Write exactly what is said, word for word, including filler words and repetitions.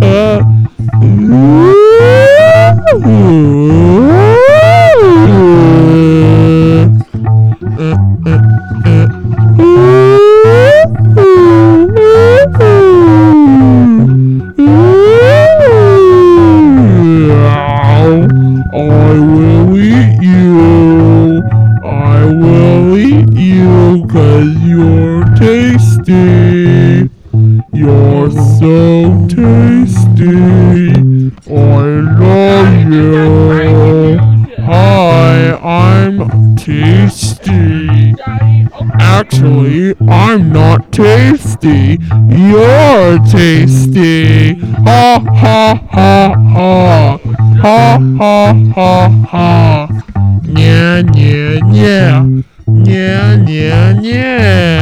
will eat you. I will eat you 'cause you're tasty. You're so tasty. I love you. Hi, I'm tasty. Actually, I'm not tasty. You're tasty. Ha ha ha ha. Ha ha ha ha. Yeah, yeah, yeah. Yeah, yeah, yeah.